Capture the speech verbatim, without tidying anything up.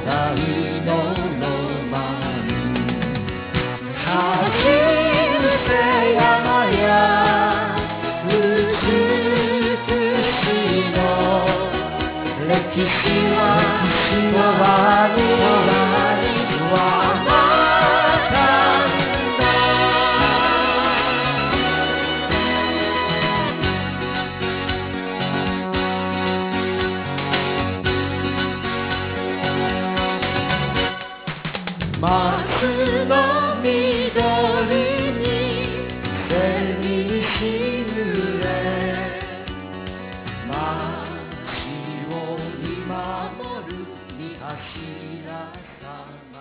大のロマン走るせ山や美しの歴史は終わりはなかった松の緑に背にしぬれ街を見守る三柱さん